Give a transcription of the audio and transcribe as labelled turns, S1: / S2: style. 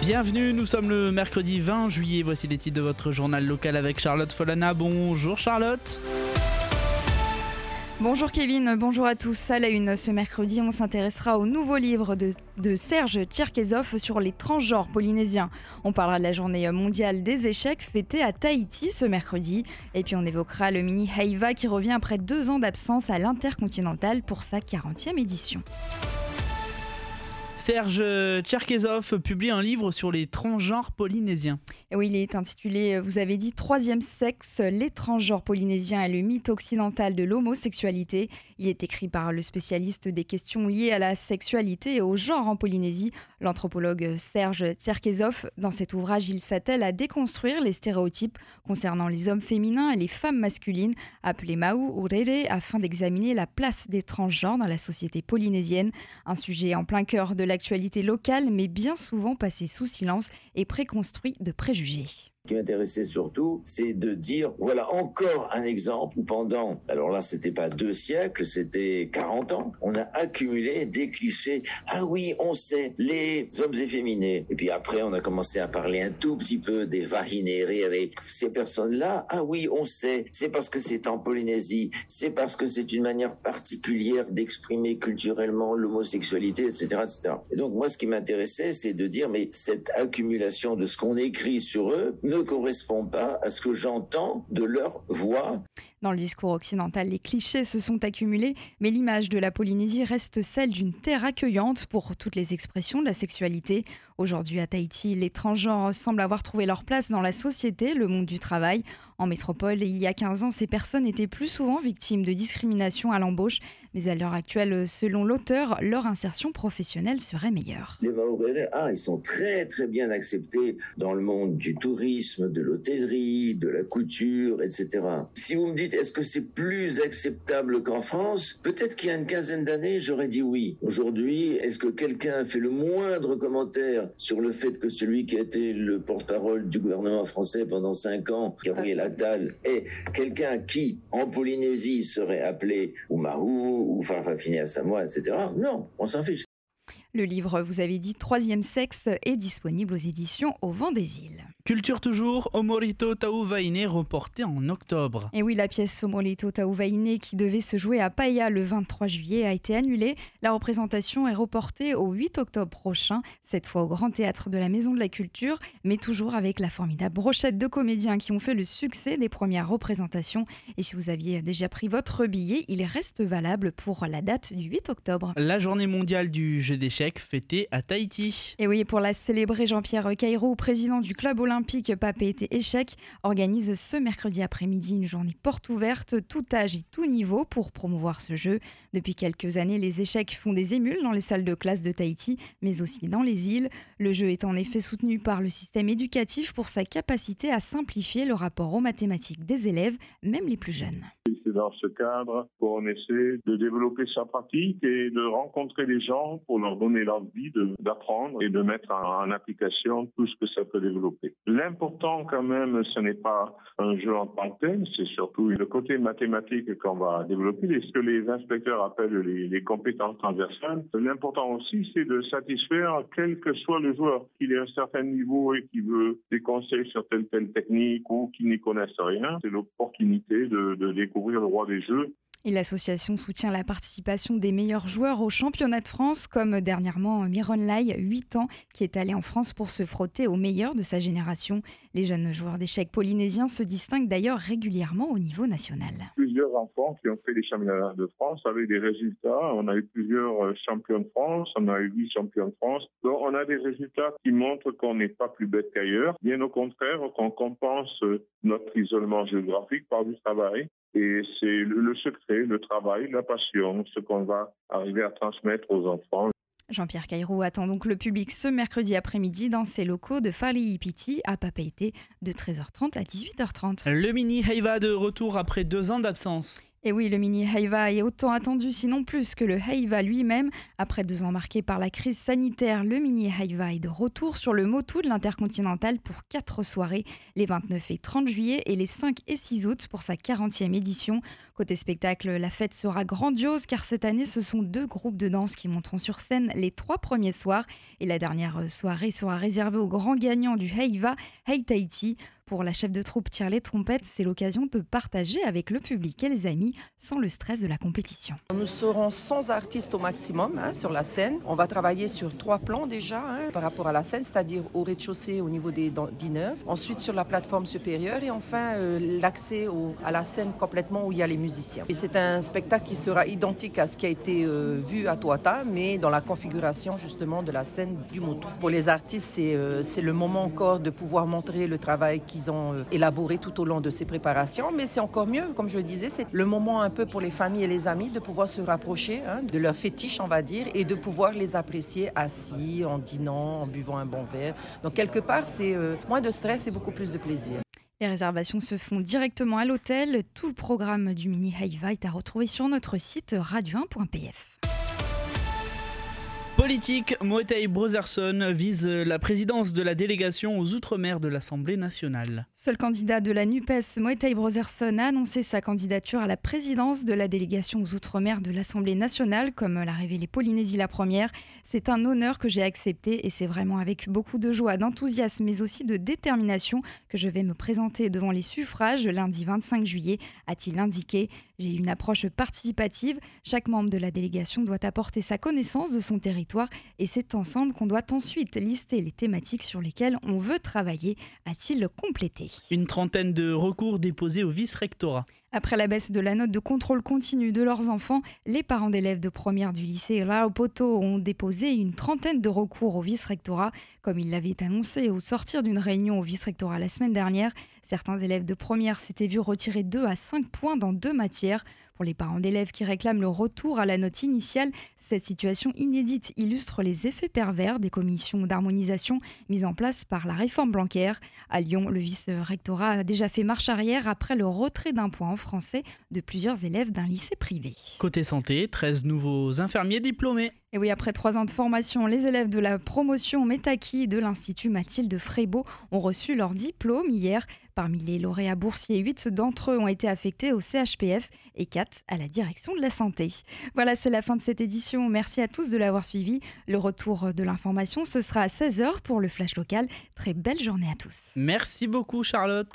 S1: Bienvenue, nous sommes le mercredi 20 juillet, voici les titres de votre journal local avec Charlotte Folana. Bonjour Charlotte.
S2: Bonjour Kevin, bonjour à tous. À la une, ce mercredi, on s'intéressera au nouveau livre de Serge Tcherkezov sur les transgenres polynésiens. On parlera de la journée mondiale des échecs fêtée à Tahiti ce mercredi. Et puis on évoquera le mini Heiva qui revient après 2 ans d'absence à l'Intercontinental pour sa 40e édition.
S1: Serge Tcherkezov publie un livre sur les transgenres polynésiens.
S2: Et oui, il est intitulé, vous avez dit, Troisième sexe, les transgenres polynésiens et le mythe occidental de l'homosexualité. Il est écrit par le spécialiste des questions liées à la sexualité et au genre en Polynésie, l'anthropologue Serge Tcherkezov. Dans cet ouvrage, il s'attelle à déconstruire les stéréotypes concernant les hommes féminins et les femmes masculines, appelés Mau ou Rere, afin d'examiner la place des transgenres dans la société polynésienne. Un sujet en plein cœur de l'actualité locale, mais bien souvent passé sous silence et préconstruit de préjugés.
S3: Ce qui m'intéressait surtout, c'est de dire, voilà encore un exemple où pendant, alors là, c'était pas 2 siècles, c'était 40 ans, on a accumulé des clichés. Ah oui, on sait, les hommes efféminés. Et puis après, on a commencé à parler un tout petit peu des vahinerere. Ces personnes-là, ah oui, on sait, c'est parce que c'est en Polynésie, c'est parce que c'est une manière particulière d'exprimer culturellement l'homosexualité, etc., etc. Et donc, moi, ce qui m'intéressait, c'est de dire, mais cette accumulation de ce qu'on écrit sur eux ne correspond pas à ce que j'entends de leur voix.
S2: Dans le discours occidental, les clichés se sont accumulés, mais l'image de la Polynésie reste celle d'une terre accueillante pour toutes les expressions de la sexualité. Aujourd'hui à Tahiti, les transgenres semblent avoir trouvé leur place dans la société, le monde du travail. En métropole, il y a 15 ans, ces personnes étaient plus souvent victimes de discrimination à l'embauche, mais à l'heure actuelle, selon l'auteur, leur insertion professionnelle serait meilleure.
S3: Les Maorere, ils sont très très bien acceptés dans le monde du tourisme, de l'hôtellerie, de la couture, etc. Si vous me dites, est-ce que c'est plus acceptable qu'en France? Peut-être qu'il y a une quinzaine d'années, j'aurais dit oui. Aujourd'hui, est-ce que quelqu'un a fait le moindre commentaire sur le fait que celui qui a été le porte-parole du gouvernement français pendant 5 ans, Gabriel Attal, est quelqu'un qui, en Polynésie, serait appelé Oumarou ou Farfafine Samoa, etc. Non, on s'en fiche.
S2: Le livre, vous avez dit, Troisième sexe, est disponible aux éditions Au Vent des Îles.
S1: Culture toujours, Omorito Tauvaine reporté en octobre.
S2: Et oui, la pièce Omorito Tauvaine qui devait se jouer à Paia le 23 juillet a été annulée. La représentation est reportée au 8 octobre prochain, cette fois au Grand Théâtre de la Maison de la Culture, mais toujours avec la formidable brochette de comédiens qui ont fait le succès des premières représentations. Et si vous aviez déjà pris votre billet, il reste valable pour la date du 8 octobre.
S1: La journée mondiale du jeu d'échecs fêtée à Tahiti.
S2: Et oui, pour la célébrer, Jean-Pierre Caïro, président du club olympique Papeete Échecs, organise ce mercredi après-midi une journée porte ouverte, tout âge et tout niveau pour promouvoir ce jeu. Depuis quelques années, les échecs font des émules dans les salles de classe de Tahiti, mais aussi dans les îles. Le jeu est en effet soutenu par le système éducatif pour sa capacité à simplifier le rapport aux mathématiques des élèves, même les plus jeunes.
S4: C'est dans ce cadre qu'on essaie de développer sa pratique et de rencontrer les gens pour leur donner l'envie d'apprendre et de mettre en application tout ce que ça peut développer. L'important quand même, ce n'est pas un jeu en tant que tel, c'est surtout le côté mathématique qu'on va développer, ce que les inspecteurs appellent les compétences transversales. L'important aussi, c'est de satisfaire quel que soit le joueur, qu'il ait un certain niveau et qui veut des conseils sur telle technique ou qui n'y connaisse rien. C'est l'opportunité de découvrir le roi des jeux.
S2: Et l'association soutient la participation des meilleurs joueurs au championnat de France, comme dernièrement Miron Lai, 8 ans, qui est allé en France pour se frotter aux meilleurs de sa génération. Les jeunes joueurs d'échecs polynésiens se distinguent d'ailleurs régulièrement au niveau national.
S4: Plusieurs enfants qui ont fait les championnats de France avec des résultats. On a eu plusieurs champions de France, on a eu 8 champions de France. Donc on a des résultats qui montrent qu'on n'est pas plus bête qu'ailleurs. Bien au contraire, qu'on compense notre isolement géographique par du travail. Et c'est le secret, le travail, la passion, ce qu'on va arriver à transmettre aux enfants.
S2: Jean-Pierre Caïro attend donc le public ce mercredi après-midi dans ses locaux de Faliipiti à Papeete de 13h30 à 18h30.
S1: Le mini Heiva de retour après 2 ans d'absence.
S2: Et oui, le mini Haïva est autant attendu, sinon plus, que le Haïva lui-même. Après 2 ans marqués par la crise sanitaire, le mini Haïva est de retour sur le motu de l'Intercontinental pour 4 soirées, les 29 et 30 juillet et les 5 et 6 août pour sa 40e édition. Côté spectacle, la fête sera grandiose car cette année, ce sont 2 groupes de danse qui monteront sur scène les 3 premiers soirs. Et la dernière soirée sera réservée au grand gagnant du Haïva, Haï Tahiti. Pour la chef de troupe tire les trompettes, c'est l'occasion de partager avec le public et les amis sans le stress de la compétition.
S5: Nous serons 100 artistes au maximum sur la scène. On va travailler sur 3 plans déjà par rapport à la scène, c'est-à-dire au rez-de-chaussée au niveau des dîneurs, ensuite sur la plateforme supérieure et enfin l'accès à la scène complètement où il y a les musiciens. Et c'est un spectacle qui sera identique à ce qui a été vu à Tuatha, mais dans la configuration justement de la scène du motu. Pour les artistes, c'est le moment encore de pouvoir montrer le travail qu'ils ont élaboré tout au long de ces préparations, mais c'est encore mieux, comme je le disais, c'est le moment un peu pour les familles et les amis de pouvoir se rapprocher de leur fétiche, on va dire, et de pouvoir les apprécier assis, en dînant, en buvant un bon verre. Donc quelque part, c'est moins de stress et beaucoup plus de plaisir.
S2: Les réservations se font directement à l'hôtel. Tout le programme du mini Haïva est à retrouver sur notre site radio1.pf.
S1: Politique, Moetai Brotherson vise la présidence de la délégation aux Outre-mer de l'Assemblée nationale.
S2: Seul candidat de la NUPES, Moetai Brotherson a annoncé sa candidature à la présidence de la délégation aux Outre-mer de l'Assemblée nationale, comme l'a révélé Polynésie la première. C'est un honneur que j'ai accepté et c'est vraiment avec beaucoup de joie, d'enthousiasme, mais aussi de détermination que je vais me présenter devant les suffrages lundi 25 juillet, a-t-il indiqué. J'ai une approche participative. Chaque membre de la délégation doit apporter sa connaissance de son territoire et c'est ensemble qu'on doit ensuite lister les thématiques sur lesquelles on veut travailler, a-t-il complété.
S1: Une trentaine de recours déposés au vice-rectorat.
S2: Après la baisse de la note de contrôle continu de leurs enfants, les parents d'élèves de première du lycée Raopoto ont déposé une trentaine de recours au vice-rectorat. Comme ils l'avaient annoncé au sortir d'une réunion au vice-rectorat la semaine dernière, certains élèves de première s'étaient vus retirer 2 à 5 points dans 2 matières. Pour les parents d'élèves qui réclament le retour à la note initiale, cette situation inédite illustre les effets pervers des commissions d'harmonisation mises en place par la réforme Blanquer. À Lyon, le vice-rectorat a déjà fait marche arrière après le retrait d'un point en français de plusieurs élèves d'un lycée privé.
S1: Côté santé, 13 nouveaux infirmiers diplômés.
S2: Et oui, après 3 ans de formation, les élèves de la promotion Metaki de l'Institut Mathilde Frébeau ont reçu leur diplôme hier. Parmi les lauréats boursiers, 8 d'entre eux ont été affectés au CHPF et 4 à la direction de la santé. Voilà, c'est la fin de cette édition. Merci à tous de l'avoir suivi. Le retour de l'information, ce sera à 16h pour le Flash Local. Très belle journée à tous.
S1: Merci beaucoup Charlotte.